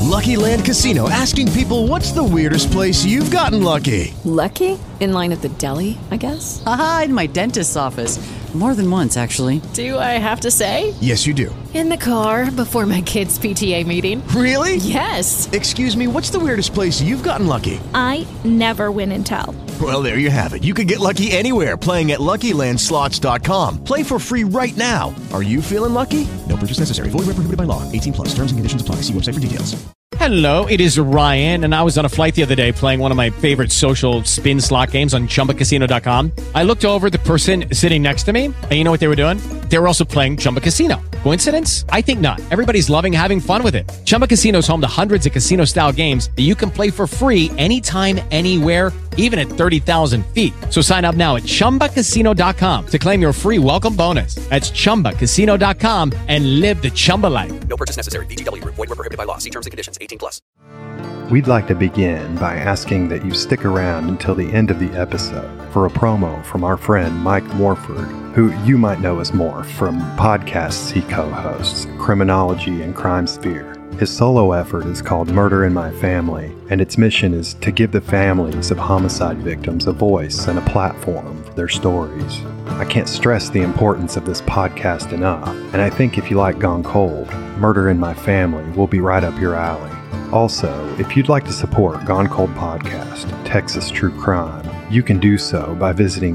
Lucky Land Casino, asking people, what's the weirdest place you've gotten lucky? Lucky? In line at the deli, I guess? Aha, in my dentist's office. More than once, actually. Do I have to say? Yes, you do. In the car before my kids' PTA meeting. Really? Yes. Excuse me, what's the weirdest place you've gotten lucky? I never win and tell. Well, there you have it. You can get lucky anywhere, playing at LuckyLandSlots.com. Play for free right now. Are you feeling lucky? No purchase necessary. Void where prohibited by law. 18 plus. Terms and conditions apply. See website for details. Hello, it is Ryan, and I was on a flight the other day playing one of my favorite social spin slot games on ChumbaCasino.com. I looked over at the person sitting next to me, and you know what they were doing? They were also playing Chumba Casino. Coincidence? I think not. Everybody's loving having fun with it. Chumba Casino is home to hundreds of casino-style games that you can play for free anytime, anywhere, even at 30,000 feet. So sign up now at ChumbaCasino.com to claim your free welcome bonus. That's ChumbaCasino.com and live the Chumba life. No purchase necessary. VGW. Void where prohibited by law. See terms and conditions. 18 plus. We'd like to begin by asking that you stick around until the end of the episode for a promo from our friend Mike Morford, who you might know as Morph from podcasts he co-hosts, Criminology and Crime Sphere. His solo effort is called Murder in My Family, and its mission is to give the families of homicide victims a voice and a platform for their stories. I can't stress the importance of this podcast enough, and I think if you like Gone Cold, Murder in My Family will be right up your alley. Also, if you'd like to support Gone Cold Podcast, Texas True Crime, you can do so by visiting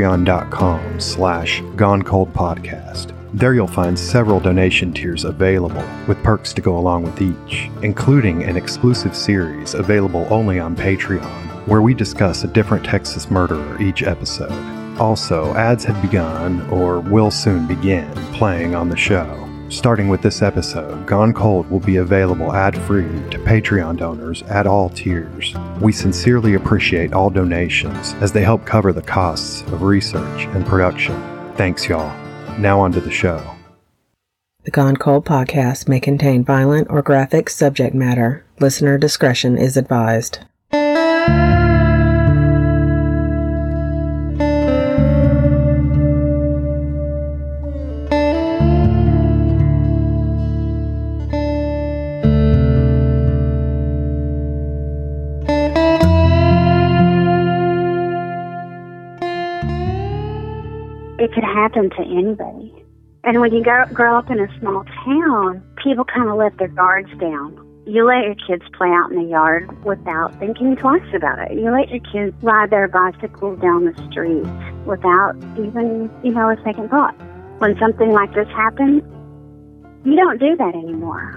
patreon.com/GoneColdPodcast. There you'll find several donation tiers available, with perks to go along with each, including an exclusive series available only on Patreon, where we discuss a different Texas murderer each episode. Also, ads have begun, or will soon begin, playing on the show. Starting with this episode, Gone Cold will be available ad-free to Patreon donors at all tiers. We sincerely appreciate all donations, as they help cover the costs of research and production. Thanks, y'all. Now on to the show. The Gone Cold podcast may contain violent or graphic subject matter. Listener discretion is advised. It could happen to anybody. And when you grow up in a small town, people kind of let their guards down. You let your kids play out in the yard without thinking twice about it. You let your kids ride their bicycles down the street without even, a second thought. When something like this happens, you don't do that anymore.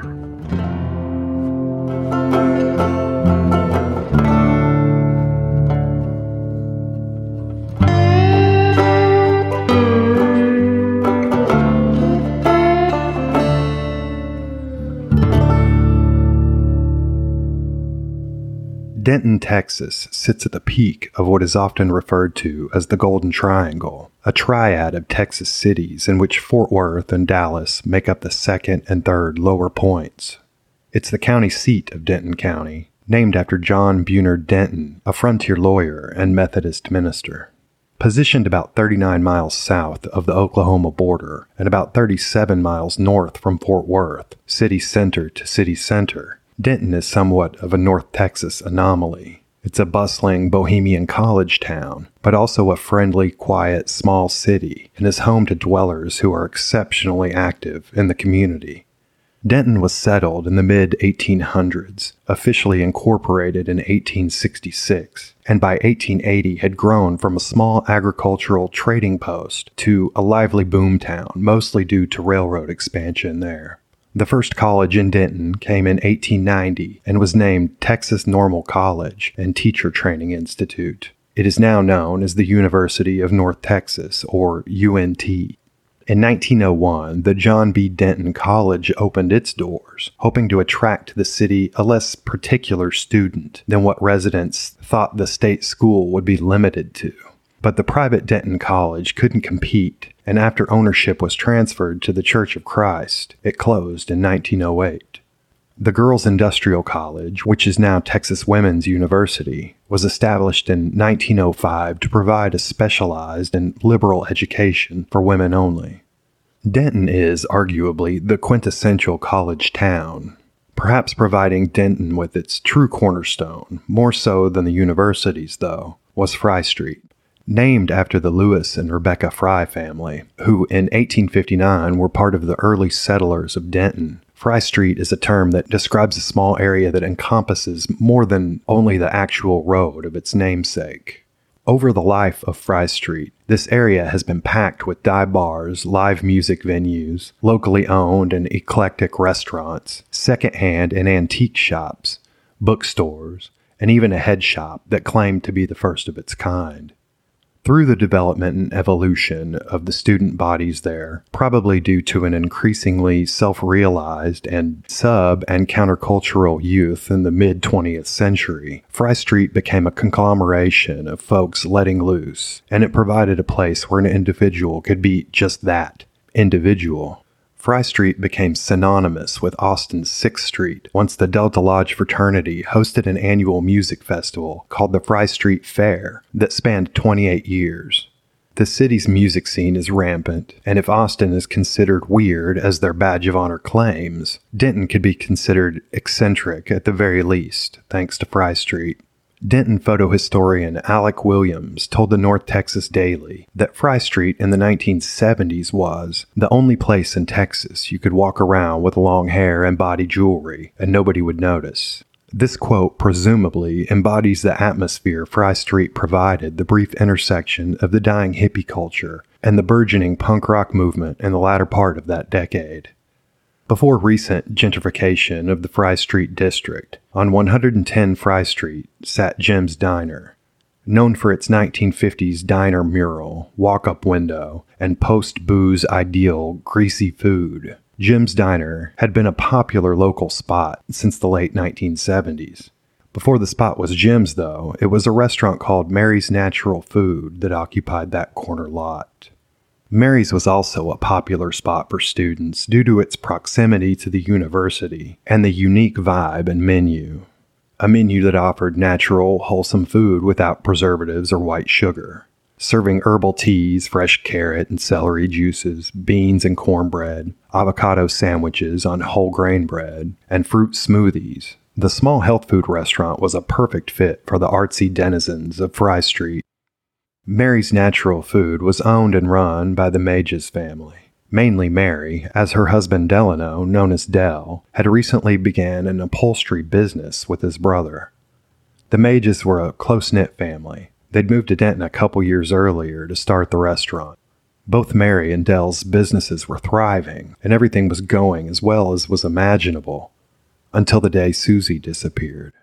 Denton, Texas sits at the peak of what is often referred to as the Golden Triangle, a triad of Texas cities in which Fort Worth and Dallas make up the second and third lower points. It's the county seat of Denton County, named after John Bunard Denton, a frontier lawyer and Methodist minister. Positioned about 39 miles south of the Oklahoma border and about 37 miles north from Fort Worth, city center to city center, Denton is somewhat of a North Texas anomaly. It's a bustling bohemian college town, but also a friendly, quiet, small city, and is home to dwellers who are exceptionally active in the community. Denton was settled in the mid-1800s, officially incorporated in 1866, and by 1880 had grown from a small agricultural trading post to a lively boomtown, mostly due to railroad expansion there. The first college in Denton came in 1890 and was named Texas Normal College and Teacher Training Institute. It is now known as the University of North Texas, or UNT. In 1901, the John B. Denton College opened its doors, hoping to attract to the city a less particular student than what residents thought the state school would be limited to. But the private Denton College couldn't compete, and after ownership was transferred to the Church of Christ, it closed in 1908. The Girls Industrial College, which is now Texas Women's University, was established in 1905 to provide a specialized and liberal education for women only. Denton is, arguably, the quintessential college town. Perhaps providing Denton with its true cornerstone, more so than the university's though, was Fry Street. Named after the Lewis and Rebecca Fry family, who in 1859 were part of the early settlers of Denton, Fry Street is a term that describes a small area that encompasses more than only the actual road of its namesake. Over the life of Fry Street, this area has been packed with dive bars, live music venues, locally owned and eclectic restaurants, secondhand and antique shops, bookstores, and even a head shop that claimed to be the first of its kind. Through the development and evolution of the student bodies there, probably due to an increasingly self-realized and sub- and countercultural youth in the mid-20th century, Fry Street became a conglomeration of folks letting loose, and it provided a place where an individual could be just that, individual. Fry Street became synonymous with Austin's 6th Street once the Delta Lodge fraternity hosted an annual music festival called the Fry Street Fair that spanned 28 years. The city's music scene is rampant, and if Austin is considered weird as their badge of honor claims, Denton could be considered eccentric at the very least, thanks to Fry Street. Denton photo historian Alec Williams told the North Texas Daily that Fry Street in the 1970s was the only place in Texas you could walk around with long hair and body jewelry and nobody would notice. This quote presumably embodies the atmosphere Fry Street provided the brief intersection of the dying hippie culture and the burgeoning punk rock movement in the latter part of that decade. Before recent gentrification of the Fry Street district, on 110 Fry Street sat Jim's Diner. Known for its 1950s diner mural, walk-up window, and post-booze ideal greasy food, Jim's Diner had been a popular local spot since the late 1970s. Before the spot was Jim's, though, it was a restaurant called Mary's Natural Food that occupied that corner lot. Mary's was also a popular spot for students due to its proximity to the university and the unique vibe and menu. A menu that offered natural, wholesome food without preservatives or white sugar, serving herbal teas, fresh carrot and celery juices, beans and cornbread, avocado sandwiches on whole grain bread, and fruit smoothies. The small health food restaurant was a perfect fit for the artsy denizens of Fry Street. Mary's Natural Food was owned and run by the Mages family. Mainly Mary, as her husband Delano, known as Del, had recently began an upholstery business with his brother. The Mages were a close-knit family. They'd moved to Denton a couple years earlier to start the restaurant. Both Mary and Del's businesses were thriving, and everything was going as well as was imaginable, until the day Susie disappeared.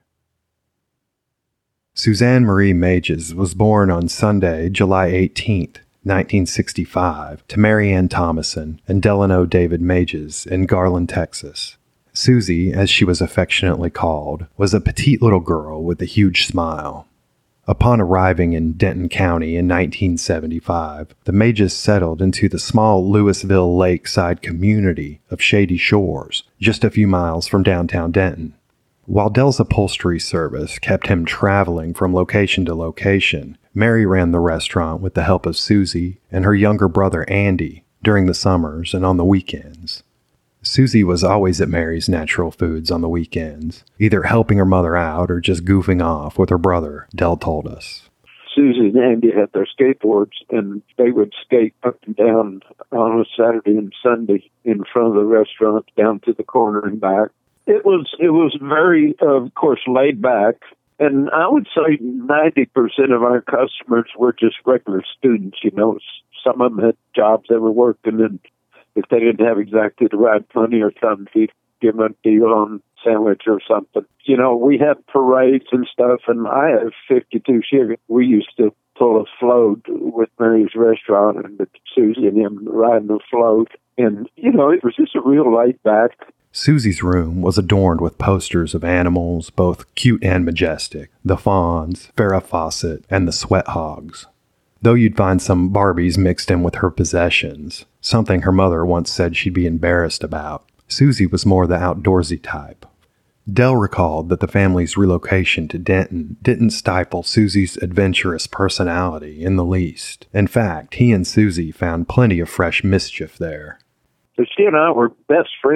Suzanne Marie Mages was born on Sunday, July 18, 1965, to Mary Ann Thomason and Delano David Mages in Garland, Texas. Susie, as she was affectionately called, was a petite little girl with a huge smile. Upon arriving in Denton County in 1975, the Mages settled into the small Louisville lakeside community of Shady Shores, just a few miles from downtown Denton. While Del's upholstery service kept him traveling from location to location, Mary ran the restaurant with the help of Susie and her younger brother Andy during the summers and on the weekends. Susie was always at Mary's Natural Foods on the weekends, either helping her mother out or just goofing off with her brother, Del told us. Susie and Andy had their skateboards, and they would skate up and down on a Saturday and Sunday in front of the restaurant, down to the corner and back. It was very, of course, laid back, and I would say 90% of our customers were just regular students. You know, some of them had jobs they were working, and if they didn't have exactly the right money or something, he'd give them a deal on sandwich or something. You know, we had parades and stuff, and I have 52 Sugar. We used to pull a float with Mary's restaurant, and Susie and him riding the float, and you know, it was just a real laid back. Susie's room was adorned with posters of animals, both cute and majestic, the fawns, Farrah Fawcett, and the sweat hogs. Though you'd find some Barbies mixed in with her possessions, something her mother once said she'd be embarrassed about, Susie was more the outdoorsy type. Del recalled that the family's relocation to Denton didn't stifle Susie's adventurous personality in the least. In fact, he and Susie found plenty of fresh mischief there. So she and I were best friends.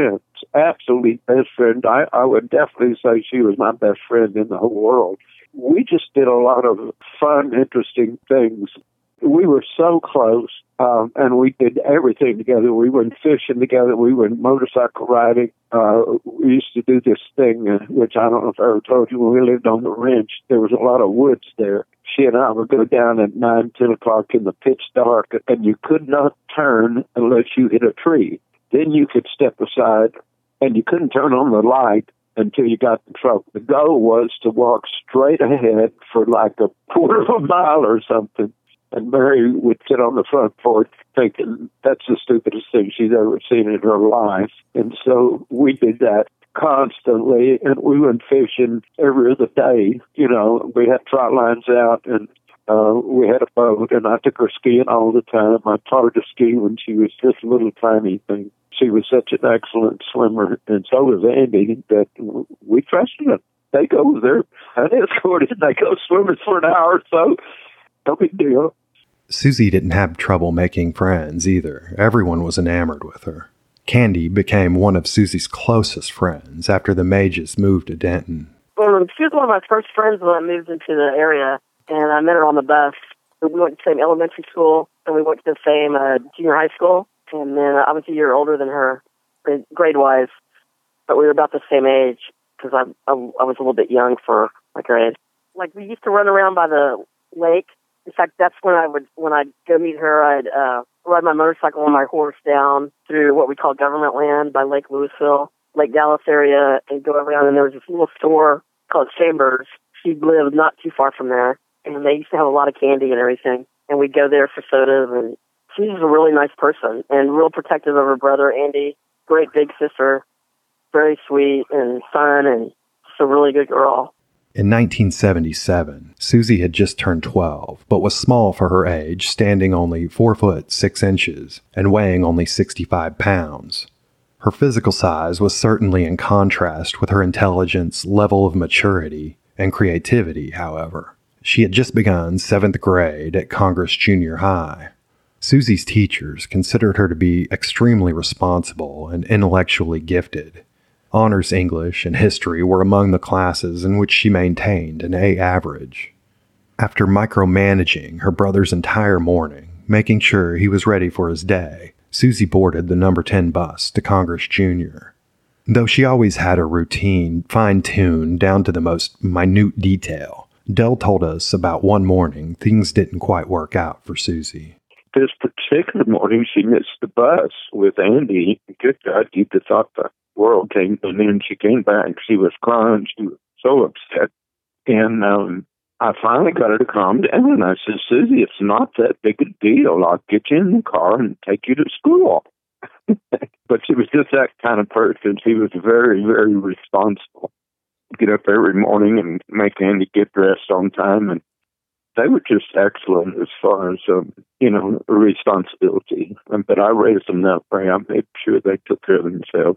absolute best friend. I would definitely say she was my best friend in the whole world. We just did a lot of fun, interesting things. We were so close, and we did everything together. We went fishing together. We went motorcycle riding. We used to do this thing, which I don't know if I ever told you, when we lived on the ranch, there was a lot of woods there. She and I would go down at 9, 10 o'clock in the pitch dark, and you could not turn unless you hit a tree. Then you could step aside, and you couldn't turn on the light until you got the truck. The goal was to walk straight ahead for like a quarter of a mile or something. And Mary would sit on the front porch thinking, that's the stupidest thing she's ever seen in her life. And so we did that constantly, and we went fishing every other day. You know, we had trot lines out, and we had a boat, and I took her skiing all the time. I taught her to ski when she was just a little tiny thing. She was such an excellent swimmer, and so was Andy, that we trusted them. They go there unescorted, and they go swimming for an hour or so. No big deal. Susie didn't have trouble making friends either. Everyone was enamored with her. Candy became one of Susie's closest friends after the Mages moved to Denton. Well, she was one of my first friends when I moved into the area, and I met her on the bus. We went to the same elementary school, and we went to the same junior high school, and then I was a year older than her, grade-wise, but we were about the same age, because I was a little bit young for my grade. Like, we used to run around by the lake. In fact, that's when I'd go meet her, I'd ride my motorcycle on my horse down through what we call government land by Lake Louisville, Lake Dallas area, and go around, and there was this little store called Chambers. She lived not too far from there, and they used to have a lot of candy and everything, and we'd go there for sodas, and she was a really nice person, and real protective of her brother, Andy, great big sister, very sweet and fun, and just a really good girl. In 1977, Susie had just turned 12, but was small for her age, standing only 4 foot 6 inches and weighing only 65 pounds. Her physical size was certainly in contrast with her intelligence, level of maturity, and creativity, however. She had just begun 7th grade at Congress Junior High. Susie's teachers considered her to be extremely responsible and intellectually gifted. Honors English and history were among the classes in which she maintained an A average. After micromanaging her brother's entire morning, making sure he was ready for his day, Susie boarded the number 10 bus to Congress Junior. Though she always had her routine fine-tuned down to the most minute detail, Dell told us about one morning things didn't quite work out for Susie. This particular morning, she missed the bus with Andy. Good God, you'd have thought the world came, and then she came back. She was crying. She was so upset. And I finally got her to calm down, and I said, Susie, it's not that big a deal. I'll get you in the car and take you to school. But she was just that kind of person. She was very, very responsible. Get up every morning and make Andy get dressed on time, and they were just excellent as far as, responsibility. But I raised them that way. I made sure they took care of themselves.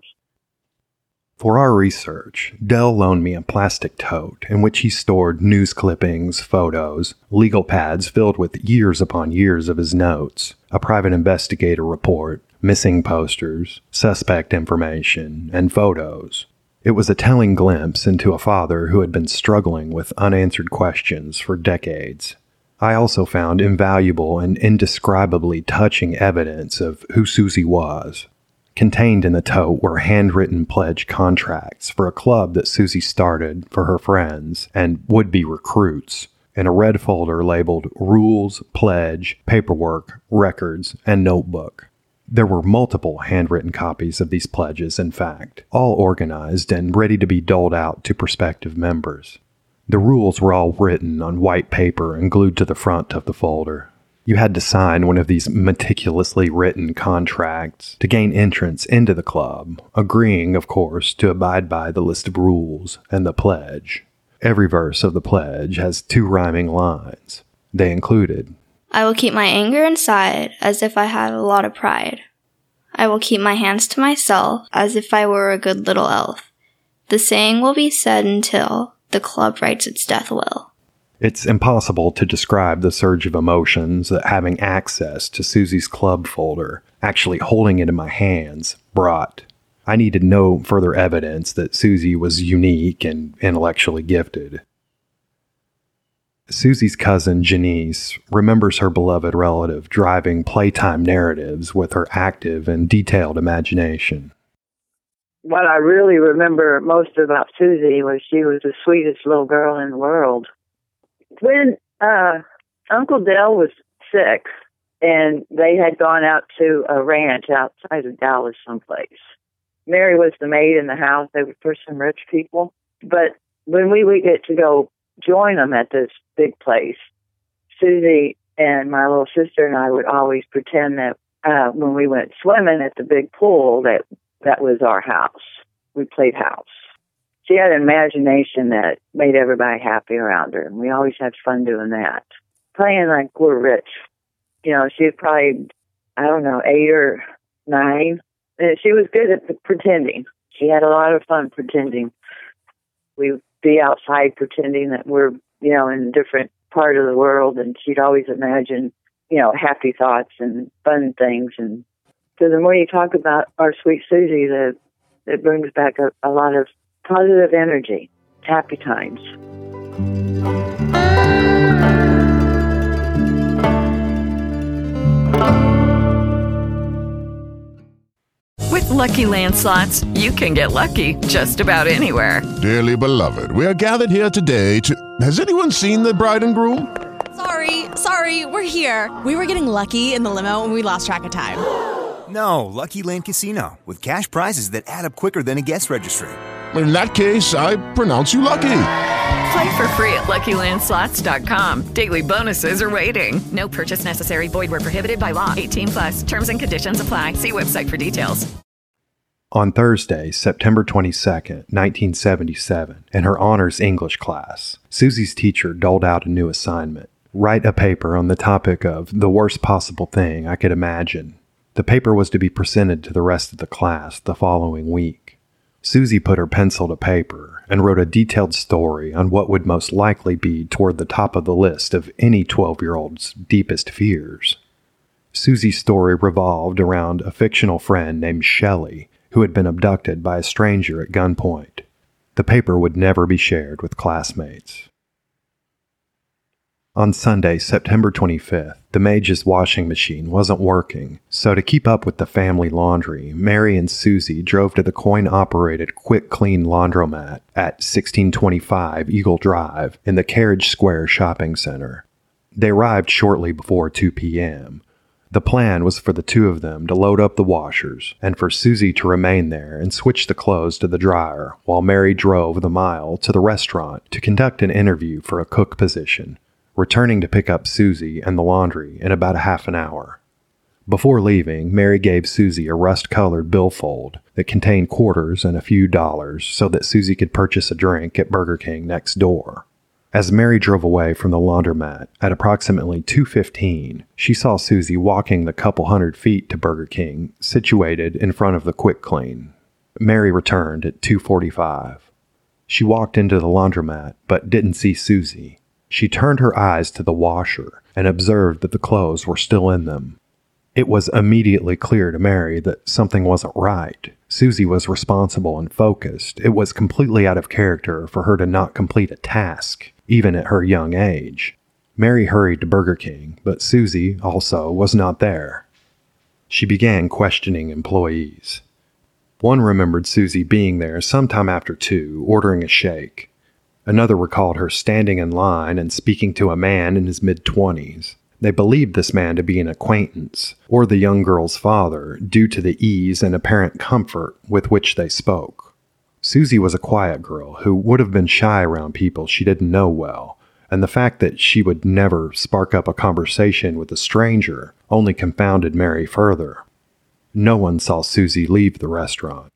For our research, Dell loaned me a plastic tote in which he stored news clippings, photos, legal pads filled with years upon years of his notes, a private investigator report, missing posters, suspect information, and photos. It was a telling glimpse into a father who had been struggling with unanswered questions for decades. I also found invaluable and indescribably touching evidence of who Susie was. Contained in the tote were handwritten pledge contracts for a club that Susie started for her friends and would-be recruits, in a red folder labeled Rules, Pledge, Paperwork, Records, and Notebook. There were multiple handwritten copies of these pledges, in fact, all organized and ready to be doled out to prospective members. The rules were all written on white paper and glued to the front of the folder. You had to sign one of these meticulously written contracts to gain entrance into the club, agreeing, of course, to abide by the list of rules and the pledge. Every verse of the pledge has 2 rhyming lines. They included, I will keep my anger inside as if I had a lot of pride. I will keep my hands to myself as if I were a good little elf. The saying will be said until the club writes its death will. It's impossible to describe the surge of emotions that having access to Susie's club folder, actually holding it in my hands, brought. I needed no further evidence that Susie was unique and intellectually gifted. Susie's cousin, Janice, remembers her beloved relative driving playtime narratives with her active and detailed imagination. What I really remember most about Susie was she was the sweetest little girl in the world. When Uncle Dale was sick, and they had gone out to a ranch outside of Dallas someplace, Mary was the maid in the house. They were for some rich people. But when we would get to go join them at this big place, Susie and my little sister and I would always pretend that when we went swimming at the big pool, that was our house. We played house. She had an imagination that made everybody happy around her, and we always had fun doing that. Playing like we're rich. You know, she was probably, 8 or 9. And she was good at pretending. She had a lot of fun pretending. We'd be outside pretending that we're, in a different part of the world, and she'd always imagine, happy thoughts and fun things. And so the more you talk about our sweet Susie, it brings back a lot of positive energy, happy times. With Lucky Land Slots, you can get lucky just about anywhere. Dearly beloved, we are gathered here today to... Has anyone seen the bride and groom? Sorry, we're here. We were getting lucky in the limo and we lost track of time. No, Lucky Land Casino, with cash prizes that add up quicker than a guest registry. In that case, I pronounce you lucky. Play for free at LuckyLandSlots.com. Daily bonuses are waiting. No purchase necessary. Void where prohibited by law. 18+. Terms and conditions apply. See website for details. On Thursday, September 22nd, 1977, in her honors English class, Susie's teacher doled out a new assignment. Write a paper on the topic of the worst possible thing I could imagine. The paper was to be presented to the rest of the class the following week. Susie put her pencil to paper and wrote a detailed story on what would most likely be toward the top of the list of any 12-year-old's deepest fears. Susie's story revolved around a fictional friend named Shelley, who had been abducted by a stranger at gunpoint. The paper would never be shared with classmates. On Sunday, September 25th, the Mage's washing machine wasn't working, so to keep up with the family laundry, Mary and Susie drove to the coin-operated Quick Clean laundromat at 1625 Eagle Drive in the Carriage Square Shopping Center. They arrived shortly before 2 p.m. The plan was for the two of them to load up the washers and for Susie to remain there and switch the clothes to the dryer while Mary drove the mile to the restaurant to conduct an interview for a cook position, returning to pick up Susie and the laundry in about a half an hour. Before leaving, Mary gave Susie a rust-colored billfold that contained quarters and a few dollars so that Susie could purchase a drink at Burger King next door. As Mary drove away from the laundromat at approximately 2:15, she saw Susie walking the couple hundred feet to Burger King, situated in front of the Quick Clean. Mary returned at 2:45. She walked into the laundromat but didn't see Susie. She turned her eyes to the washer and observed that the clothes were still in them. It was immediately clear to Mary that something wasn't right. Susie was responsible and focused. It was completely out of character for her to not complete a task, even at her young age. Mary hurried to Burger King, but Susie, also, was not there. She began questioning employees. One remembered Susie being there sometime after 2, ordering a shake. Another recalled her standing in line and speaking to a man in his mid-20s. They believed this man to be an acquaintance, or the young girl's father, due to the ease and apparent comfort with which they spoke. Susie was a quiet girl who would have been shy around people she didn't know well, and the fact that she would never spark up a conversation with a stranger only confounded Mary further. No one saw Susie leave the restaurant.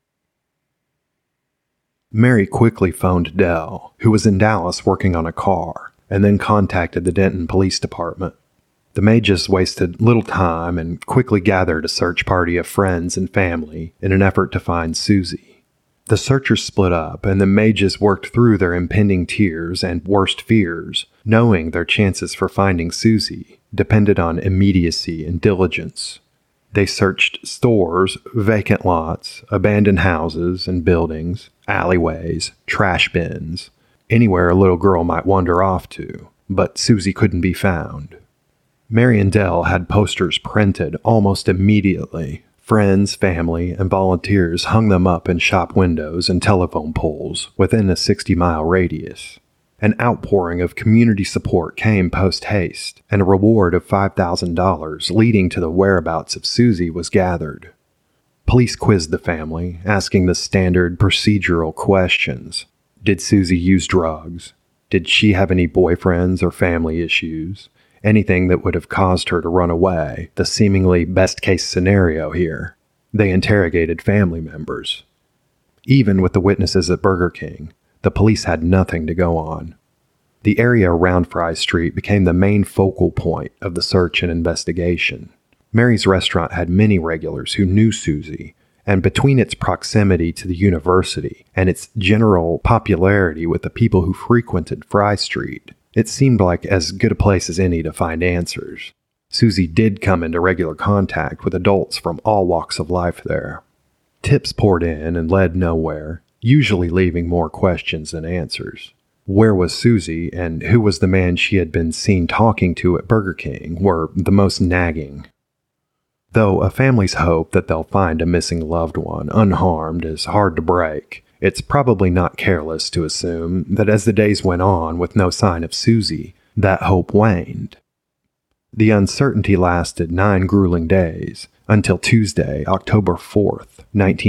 Mary quickly phoned Dell, who was in Dallas working on a car, and then contacted the Denton Police Department. The Mages wasted little time and quickly gathered a search party of friends and family in an effort to find Susie. The searchers split up, and the Mages worked through their impending tears and worst fears, knowing their chances for finding Susie depended on immediacy and diligence. They searched stores, vacant lots, abandoned houses and buildings, alleyways, trash bins, anywhere a little girl might wander off to, but Susie couldn't be found. Mary and Dell had posters printed almost immediately. Friends, family, and volunteers hung them up in shop windows and telephone poles within a 60-mile radius. An outpouring of community support came post-haste, and a reward of $5,000 leading to the whereabouts of Susie was gathered. Police quizzed the family, asking the standard procedural questions. Did Susie use drugs? Did she have any boyfriends or family issues? Anything that would have caused her to run away, the seemingly best-case scenario here. They interrogated family members. Even with the witnesses at Burger King, the police had nothing to go on. The area around Fry Street became the main focal point of the search and investigation. Mary's restaurant had many regulars who knew Susie, and between its proximity to the university and its general popularity with the people who frequented Fry Street, it seemed like as good a place as any to find answers. Susie did come into regular contact with adults from all walks of life there. Tips poured in and led nowhere, usually leaving more questions than answers. Where was Susie, and who was the man she had been seen talking to at Burger King, were the most nagging. Though a family's hope that they'll find a missing loved one unharmed is hard to break, it's probably not careless to assume that as the days went on with no sign of Susie, that hope waned. The uncertainty lasted 9 grueling days, until Tuesday, October 4th,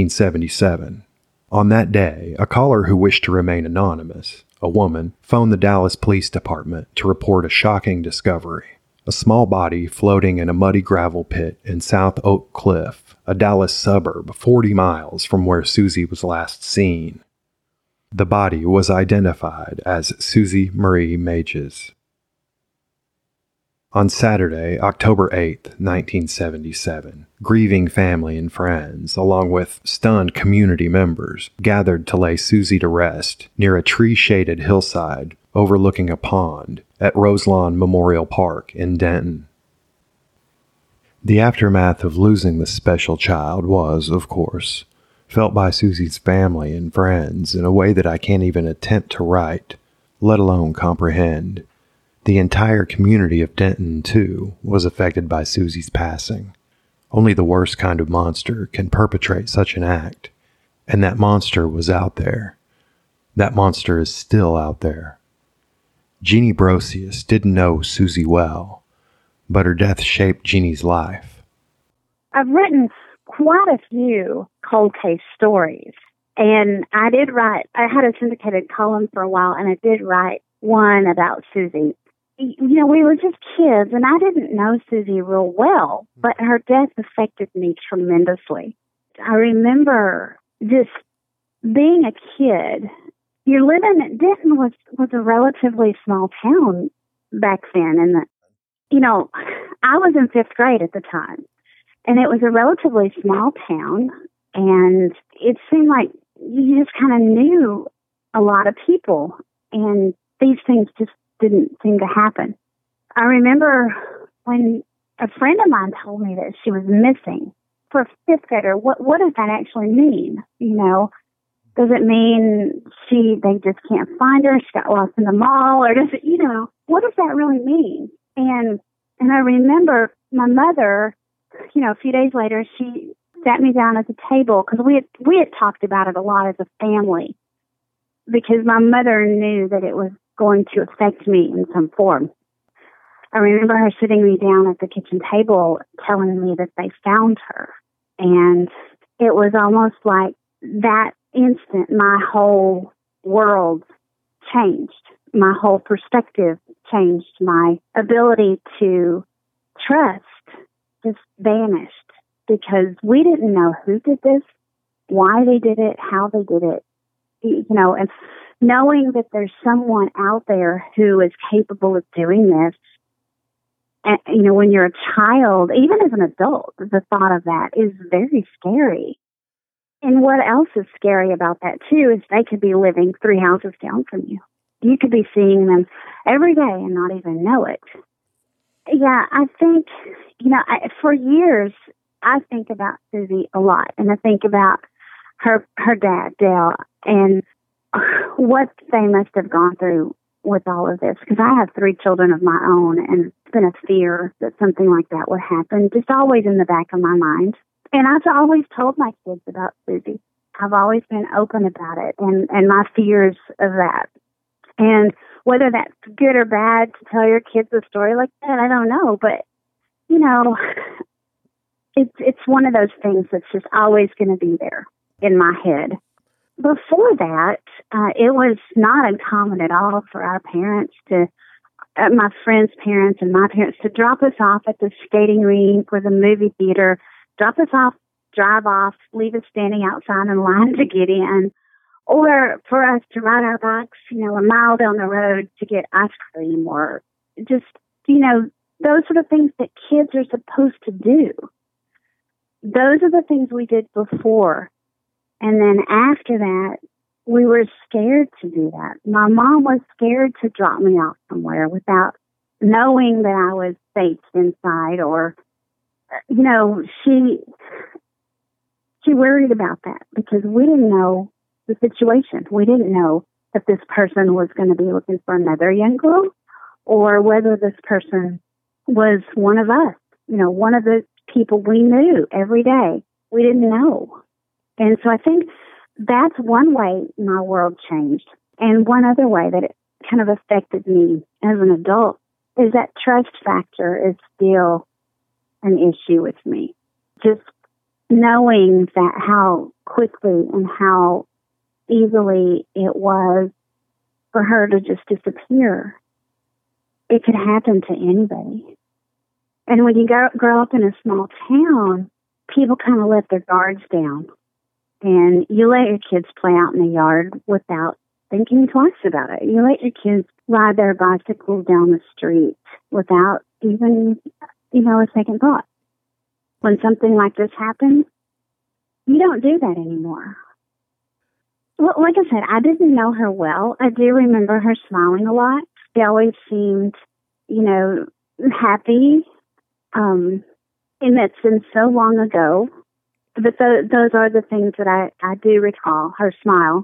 1977. On that day, a caller who wished to remain anonymous, a woman, phoned the Dallas Police Department to report a shocking discovery. A small body floating in a muddy gravel pit in South Oak Cliff, a Dallas suburb 40 miles from where Susie was last seen. The body was identified as Susie Marie Mages. On Saturday, October 8, 1977, grieving family and friends, along with stunned community members, gathered to lay Susie to rest near a tree-shaded hillside overlooking a pond at Roselawn Memorial Park in Denton. The aftermath of losing the special child was, of course, felt by Susie's family and friends in a way that I can't even attempt to write, let alone comprehend. The entire community of Denton, too, was affected by Susie's passing. Only the worst kind of monster can perpetrate such an act, and that monster was out there. That monster is still out there. Jeannie Brosius didn't know Susie well, but her death shaped Jeannie's life. I've written quite a few cold case stories, and I had a syndicated column for a while, and I did write one about Susie. You know, we were just kids, and I didn't know Susie real well, but her death affected me tremendously. I remember just being a kid. You're living, Denton was a relatively small town back then, and I was in 5th grade at the time, and it was a relatively small town, and it seemed like you just kind of knew a lot of people, and these things just didn't seem to happen. I remember when a friend of mine told me that she was missing. For a 5th grader, what does that actually mean? You know, does it mean they just can't find her? She got lost in the mall, or does it, what does that really mean? And I remember my mother, a few days later, she sat me down at the table because we had talked about it a lot as a family, because my mother knew that it was going to affect me in some form. I remember her sitting me down at the kitchen table telling me that they found her. And it was almost like that instant my whole world changed. My whole perspective changed. My ability to trust just vanished, because we didn't know who did this, why they did it, how they did it, and knowing that there's someone out there who is capable of doing this. And, when you're a child, even as an adult, the thought of that is very scary. And what else is scary about that, too, is they could be living 3 houses down from you. You could be seeing them every day and not even know it. Yeah, I think, for years, I think about Susie a lot, and I think about her dad, Dale, and what they must have gone through with all of this, because I have 3 children of my own, and it's been a fear that something like that would happen, just always in the back of my mind. And I've always told my kids about Susie. I've always been open about it and my fears of that. And whether that's good or bad to tell your kids a story like that, I don't know. But, you know, it's one of those things that's just always going to be there in my head. Before that, it was not uncommon at all for our parents to, my friends' parents and my parents, to drop us off at the skating rink or the movie theater, drop us off, drive off, leave us standing outside in line to get in, or for us to ride our bikes, you know, a mile down the road to get ice cream, or just, you know, those sort of things that kids are supposed to do. Those are the things we did before. And then after that, we were scared to do that. My mom was scared to drop me off somewhere without knowing that I was safe inside, or, you know, she worried about that because we didn't know the situation. We didn't know if this person was going to be looking for another young girl, or whether this person was one of us, you know, one of the people we knew every day. We didn't know. And so I think that's one way my world changed. And one other way that it kind of affected me as an adult is that trust factor is still an issue with me. Just knowing that how quickly and how easily it was for her to just disappear. It could happen to anybody. And when you grow up in a small town, people kind of let their guards down. And you let your kids play out in the yard without thinking twice about it. You let your kids ride their bicycles down the street without even, you know, a second thought. When something like this happens, you don't do that anymore. Well, like I said, I didn't know her well. I do remember her smiling a lot. She always seemed, you know, happy. And that's been so long ago. But those are the things that I do recall, her smile.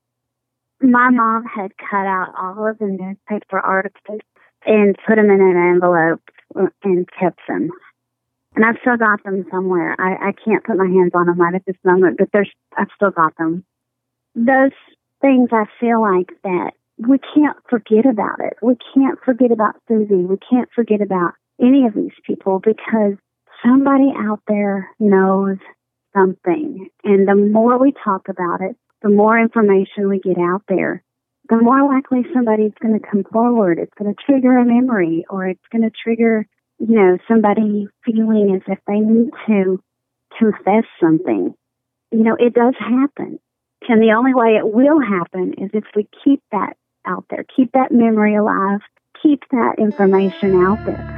My mom had cut out all of the newspaper articles and put them in an envelope and kept them. And I've still got them somewhere. I can't put my hands on them right at this moment, but I've still got them. Those things, I feel like that we can't forget about it. We can't forget about Susie. We can't forget about any of these people because somebody out there knows something. And the more we talk about it, the more information we get out there, the more likely somebody's going to come forward. It's going to trigger a memory, or it's going to trigger, you know, somebody feeling as if they need to confess something. You know, it does happen. And the only way it will happen is if we keep that out there, keep that memory alive, keep that information out there.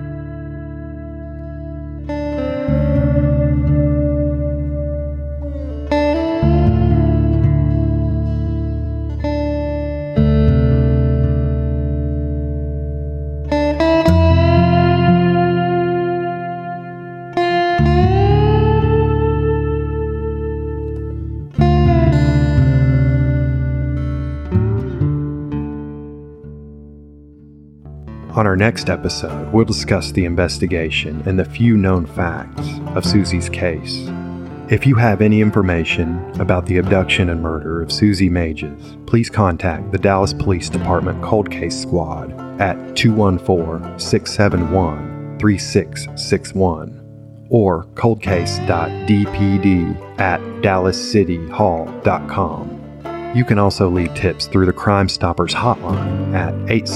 On our next episode, we'll discuss the investigation and the few known facts of Susie's case. If you have any information about the abduction and murder of Susie Mages, please contact the Dallas Police Department Cold Case Squad at 214-671-3661 or coldcase.dpd@dallascityhall.com. You can also leave tips through the Crime Stoppers hotline at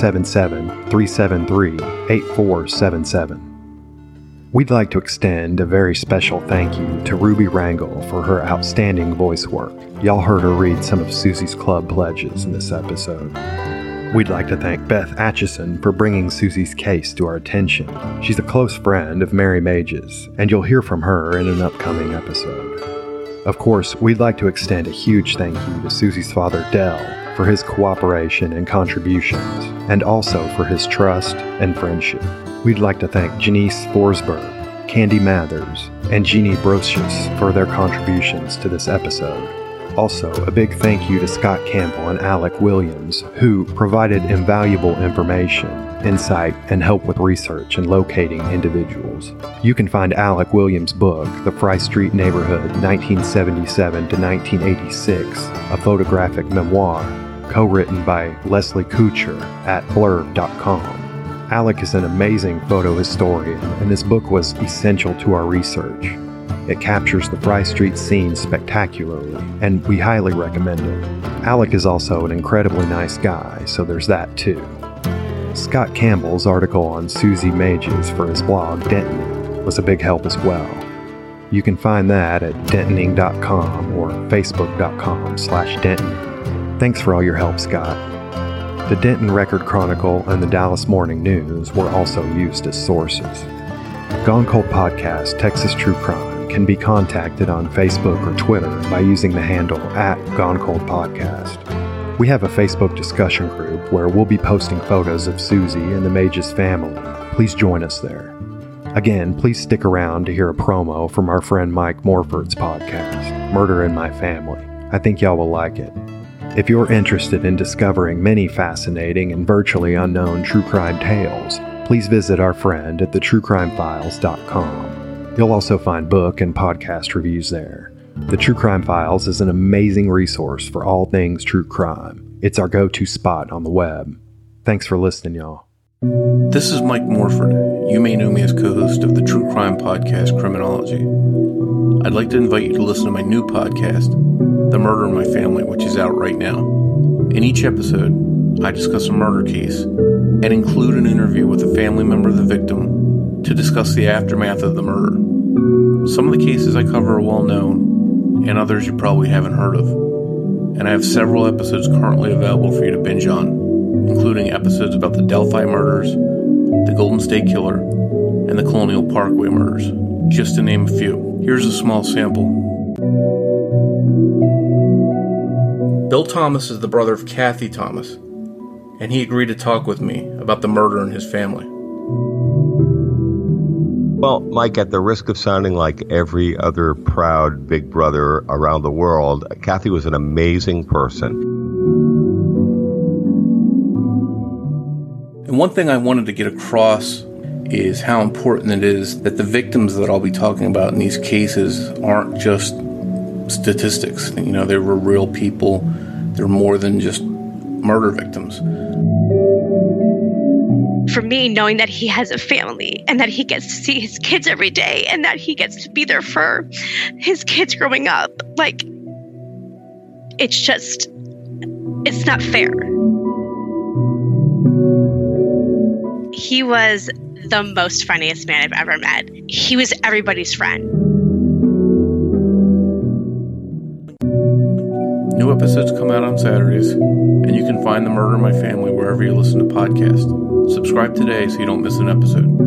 877-373-8477. We'd like to extend a very special thank you to Ruby Rangel for her outstanding voice work. Y'all heard her read some of Susie's Club pledges in this episode. We'd like to thank Beth Atchison for bringing Susie's case to our attention. She's a close friend of Mary Mages, and you'll hear from her in an upcoming episode. Of course, we'd like to extend a huge thank you to Susie's father, Dell, for his cooperation and contributions, and also for his trust and friendship. We'd like to thank Janice Forsberg Candy Mathers, and Jeannie Brocious for their contributions to this episode. Also, a big thank you to Scott Campbell and Alec Williams, who provided invaluable information, insight, and help with research and locating individuals. You can find Alec Williams' book, The Fry Street Neighborhood, 1977 to 1986, a photographic memoir, co-written by Leslie Kuchar at blurb.com. Alec is an amazing photo historian, and his book was essential to our research. It captures the Fry Street scene spectacularly, and we highly recommend it. Alec is also an incredibly nice guy, so there's that too. Scott Campbell's article on Susie Mages for his blog Dentoning was a big help as well. You can find that at dentoning.com or facebook.com/Denton. Thanks for all your help, Scott. The Denton Record Chronicle and the Dallas Morning News were also used as sources. Gone Cold Podcast, Texas True Crime can be contacted on Facebook or Twitter by using the handle @GoneColdPodcast. We have a Facebook discussion group where we'll be posting photos of Susie and the Mages family. Please join us there. Again, please stick around to hear a promo from our friend Mike Morford's podcast, Murder in My Family. I think y'all will like it. If you're interested in discovering many fascinating and virtually unknown true crime tales, please visit our friend at thetruecrimefiles.com. You'll also find book and podcast reviews there. The True Crime Files is an amazing resource for all things true crime. It's our go-to spot on the web. Thanks for listening, y'all. This is Mike Morford. You may know me as co-host of the True Crime podcast, Criminology. I'd like to invite you to listen to my new podcast, The Murder in My Family, which is out right now. In each episode, I discuss a murder case and include an interview with a family member of the victim to discuss the aftermath of the murder. Some of the cases I cover are well known, and others you probably haven't heard of. And I have several episodes currently available for you to binge on, including episodes about the Delphi murders, the Golden State Killer, and the Colonial Parkway murders, just to name a few. Here's a small sample. Bill Thomas is the brother of Kathy Thomas, and he agreed to talk with me about the murder in his family. Well, Mike, at the risk of sounding like every other proud big brother around the world, Kathy was an amazing person. And one thing I wanted to get across is how important it is that the victims that I'll be talking about in these cases aren't just statistics. You know, they were real people. They're more than just murder victims. For me, knowing that he has a family and that he gets to see his kids every day and that he gets to be there for his kids growing up, like, it's not fair. He was the most funniest man I've ever met. He was everybody's friend. New episodes come out on Saturdays, and you can find The Murder in My Family wherever you listen to podcasts. Subscribe today so you don't miss an episode.